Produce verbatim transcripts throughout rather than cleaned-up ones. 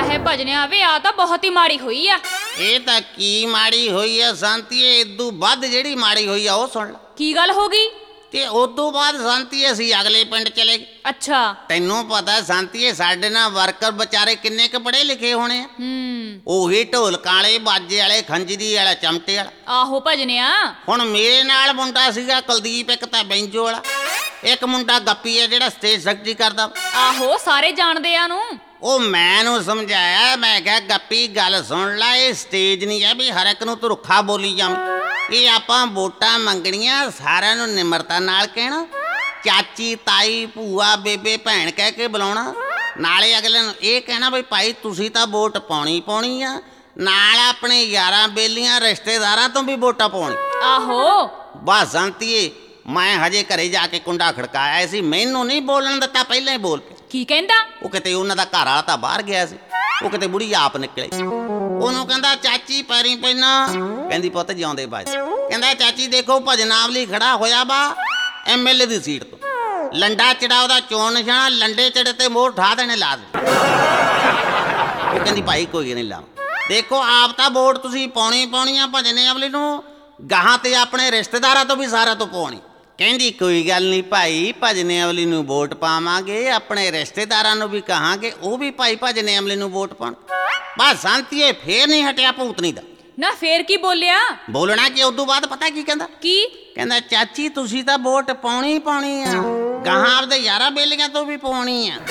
ਹੈ ਭਜਨਿਆ ਵੇ ਆ ਤਾਂ ਬਹੁਤ ਹੀ ਮਾੜੀ ਹੋਈ ਆ। ਇਹ ਤਾਂ ਕੀ ਮਾੜੀ ਹੋਈ ਆ ਸ਼ਾਂਤੀਏ, ਇਦੋਂ ਵੱਧ ਜਿਹੜੀ ਮਾੜੀ ਹੋਈ ਆ ਉਹ ਸੁਣ ਲੈ। ਕੀ ਗੱਲ ਹੋ ਗਈ? ਤੇ ਉਦੋਂ ਬਾਅਦ ਸ਼ਾਂਤੀਏ ਅਸੀਂ ਅਗਲੇ ਪਿੰਡ ਚਲੇ ਗਏ। ਅੱਛਾ। ਤੈਨੂੰ ਪਤਾ ਸ਼ਾਂਤੀਏ ਸਾਡੇ ਨਾਲ ਵਰਕਰ ਵਿਚਾਰੇ ਕਿੰਨੇ ਕੁ ਪੜ੍ਹੇ ਲਿਖੇ ਹੋਣੇ ਆ। ਹੂੰ। ਉਹੀ ਢੋਲਕਾਂ ਵਾਲੇ, ਬਾਜੇ ਵਾਲੇ, ਖੰਜਰੀ ਵਾਲਾ, ਚਮਟੇ ਵਾਲਾ। ਆਹੋ ਭਜਨਿਆ। ਹੁਣ ਮੇਰੇ ਨਾਲ ਮੁੰਡਾ ਸੀਗਾ ਕੁਲਦੀਪ, ਇੱਕ ਤਾਂ ਬੈਂਜੋ ਵਾਲਾ, ਇੱਕ ਮੁੰਡਾ ਗੱਪੀ ਹੈ ਜਿਹੜਾ ਸਟੇਜ ਸੈਕਟਰੀ ਕਰਦਾ। ਆਹੋ ਸਾਰੇ ਜਾਣਦੇ ਆ ਨੂੰ। ਉਹ ਮੈਂ ਨੂੰ ਸਮਝਾਇਆ, ਮੈਂ ਕਿਹਾ ਗੱਪੀ ਗੱਲ ਸੁਣ ਲੈ, ਇਹ ਸਟੇਜ ਨਹੀਂ ਹੈ ਵੀ ਹਰ ਇੱਕ ਨੂੰ ਤੂੰ ਰੁੱਖਾ ਬੋਲੀ ਜਾਵੇਂ। ਇਹ ਆਪਾਂ ਵੋਟਾਂ ਮੰਗਣੀਆਂ, ਸਾਰਿਆਂ ਨੂੰ ਨਿਮਰਤਾ ਨਾਲ ਕਹਿਣਾ, ਚਾਚੀ, ਤਾਈ, ਭੂਆ, ਬੇਬੇ, ਭੈਣ ਕਹਿ ਕੇ ਬੁਲਾਉਣਾ। ਨਾਲੇ ਅਗਲੇ ਨੂੰ ਇਹ ਕਹਿਣਾ ਬਈ ਭਾਈ ਤੁਸੀਂ ਤਾਂ ਵੋਟ ਪਾਉਣੀ ਪਾਉਣੀ ਆ, ਨਾਲ ਆਪਣੇ ਯਾਰਾਂ ਬੇਲੀਆਂ ਰਿਸ਼ਤੇਦਾਰਾਂ ਤੋਂ ਵੀ ਵੋਟਾਂ ਪਾਉਣੀ। ਆਹੋ ਬਸ ਸ਼ਾਂਤੀਏ, ਮੈਂ ਹਜੇ ਘਰੇ ਜਾ ਕੇ ਕੁੰਡਾ ਖੜਕਾਇਆ ਸੀ, ਮੈਨੂੰ ਨਹੀਂ ਬੋਲਣ ਦਿੱਤਾ, ਪਹਿਲਾਂ ਹੀ ਬੋਲ ਪਿਆ। ਕੀ ਕਹਿੰਦਾ? ਉਹ ਕਿਤੇ ਉਹਨਾਂ ਦਾ ਘਰ ਵਾਲਾ ਤਾਂ ਬਾਹਰ ਗਿਆ ਸੀ, ਉਹ ਕਿਤੇ ਬੁੜੀ ਆਪ ਨਿਕਲੇ। ਉਹਨੂੰ ਕਹਿੰਦਾ ਚਾਚੀ ਪੈਰੀ ਪੈਣਾ। ਕਹਿੰਦੀ ਪੁੱਤ ਜਿਉਂਦੇ ਬਾਜ। ਕਹਿੰਦਾ ਚਾਚੀ ਦੇਖੋ ਭਜਨਾਵਲੀ ਖੜਾ ਹੋਇਆ ਵਾ ਐਮ ਐਲ ਏ ਦੀ ਸੀਟ ਤੋਂ, ਲੰਡਾ ਚੜਾ ਉਹਦਾ ਚੋਣ ਨਿਸ਼ਾਨਾ, ਲੰਡੇ ਚੜੇ ਤੇ ਮੋਹਰ ਠਾ ਦੇਣੇ ਲਾ ਦੇ। ਉਹ ਕਹਿੰਦੀ ਭਾਈ ਕੋਈ ਨਹੀਂ ਲਾ, ਦੇਖੋ ਆਪ ਤਾਂ ਵੋਟ ਤੁਸੀਂ ਪਾਉਣੀ ਪਾਉਣੀ ਆ ਭਜਨਾਵਲੀ ਨੂੰ, ਗਾਹਾਂ ਤੇ ਆਪਣੇ ਰਿਸ਼ਤੇਦਾਰਾਂ ਤੋਂ ਵੀ ਸਾਰਿਆਂ ਤੋਂ ਪਾਉਣੀ। ਕਹਿੰਦੀ ਕੋਈ ਗੱਲ ਨਹੀਂ ਭਾਈ, ਭਜਨਾਵਲੀ ਨੂੰ ਵੋਟ ਪਾਵਾਂਗੇ, ਆਪਣੇ ਰਿਸ਼ਤੇਦਾਰਾਂ ਨੂੰ ਵੀ ਕਹਾਂਗੇ ਉਹ ਵੀ ਭਾਈ ਭਜਨਾਵਲੀ ਨੂੰ ਵੋਟ ਪਾਉਣ। ਬਸ ਸ਼ਾਂਤੀਏ ਫੇਰ ਨਹੀਂ ਹਟਿਆ ਭੂਤਨੀ ਦਾ। ਨਾ ਫੇਰ ਕੀ ਬੋਲਿਆ? ਬੋਲਣਾ ਕਿ ਉਦੋਂ ਬਾਅਦ ਪਤਾ ਕੀ ਕਹਿੰਦਾ? ਕੀ ਕਹਿੰਦਾ? ਚਾਚੀ ਤੁਸੀਂ ਤਾਂ ਵੋਟ ਪਾਉਣੀ ਪਾਉਣੀ ਆ, ਗਾਹਾਂ ਆਪਦੇ ਯਾਰਾਂ ਬੇਲੀਆਂ ਤੋਂ ਵੀ ਪਾਉਣੀ ਆ।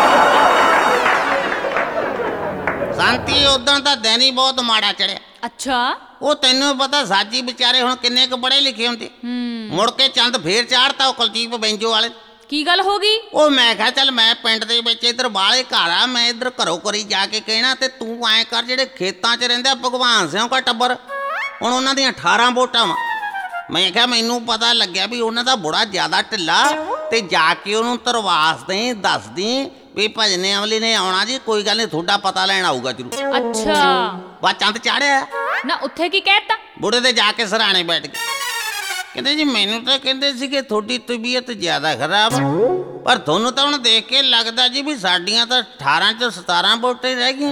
ਸ਼ਾਂਤੀ ਉਦੋਂ ਤਾਂ ਦਿਨ ਹੀ ਬਹੁਤ ਮਾੜਾ ਚੜਿਆ। ਅੱਛਾ। ਉਹ ਤੈਨੂੰ ਪਤਾ ਸਾਜੀ ਵਿਚਾਰੇ ਹੁਣ ਕਿੰਨੇ ਕੁ ਪੜ੍ਹੇ ਲਿਖੇ ਹੁੰਦੇ। ਮੁੜ ਕੇ ਚੰਦ ਫੇਰ ਚਾੜਤਾ ਉਹ ਕੁਲਦੀਪ ਬੈਂਜੋ ਵਾਲੇ। ਕੀ ਗੱਲ ਹੋ ਗਈ? ਉਹ ਮੈਂ ਕਿਹਾ ਚੱਲ ਮੈਂ ਪਿੰਡ ਦੇ ਵਿੱਚ ਇੱਧਰ ਬਾਹਲੇ ਘਰ ਆ, ਮੈਂ ਇੱਧਰ ਘਰੋਂ ਘਰੀ ਜਾ ਕੇ ਕਹਿਣਾ, ਤੇ ਤੂੰ ਐਂ ਕਰ ਜਿਹੜੇ ਖੇਤਾਂ 'ਚ ਰਹਿੰਦੇ ਆ ਭਗਵਾਨ ਸਿੰਘ ਦਾ ਟੱਬਰ, ਹੁਣ ਉਹਨਾਂ ਦੀਆਂ ਅਠਾਰਾਂ ਵੋਟਾਂ ਵਾ। ਮੈਂ ਕਿਹਾ ਮੈਨੂੰ ਪਤਾ ਲੱਗਿਆ ਵੀ ਉਹਨਾਂ ਦਾ ਬੜਾ ਜ਼ਿਆਦਾ ਢਿੱਲਾ, ਤੇ ਜਾ ਕੇ ਉਹਨੂੰ ਧਰਵਾਸ ਦੇ ਦੱਸਦੀ ਵੀ ਭਜਨਾਵਲੀ ਨੇ ਆਉਣਾ ਜੀ, ਕੋਈ ਗੱਲ ਨਹੀਂ ਤੁਹਾਡਾ ਪਤਾ ਲੈਣ ਆਊਗਾ ਜ਼ਰੂਰ। ਅੱਛਾ। ਬਾ ਚੰਦ ਚਾੜਿਆ ਨਾ, ਉੱਥੇ ਕੀ ਕਹਿਤਾ? ਬੁੜੇ ਦੇ ਜਾ ਕੇ ਸਰਾਣੇ ਬੈਠ ਗਏ। ਕਹਿੰਦੇ ਜੀ ਮੈਨੂੰ ਤਾਂ ਕਹਿੰਦੇ ਸੀਗੇ ਤੁਹਾਡੀ ਤਬੀਅਤ ਜ਼ਿਆਦਾ ਖਰਾਬ, ਪਰ ਤੁਹਾਨੂੰ ਤਾਂ ਹੁਣ ਦੇਖ ਕੇ ਲੱਗਦਾ ਜੀ ਵੀ ਸਾਡੀਆਂ ਤਾਂ ਅਠਾਰਾਂ ਚੋਂ ਸਤਾਰਾਂ ਵੋਟਾਂ ਹੀ ਰਹਿ ਗਈਆਂ।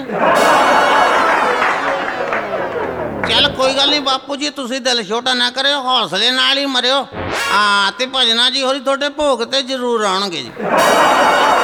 ਚੱਲ ਕੋਈ ਗੱਲ ਨਹੀਂ ਬਾਪੂ ਜੀ, ਤੁਸੀਂ ਦਿਲ ਛੋਟਾ ਨਾ ਕਰਿਓ, ਹੌਸਲੇ ਨਾਲ ਹੀ ਮਰਿਓ। ਹਾਂ ਤੇ ਭਜਨਾ ਜੀ ਹੋਰੀ ਤੁਹਾਡੇ ਭੋਗ ਤੇ ਜ਼ਰੂਰ ਆਉਣਗੇ ਜੀ।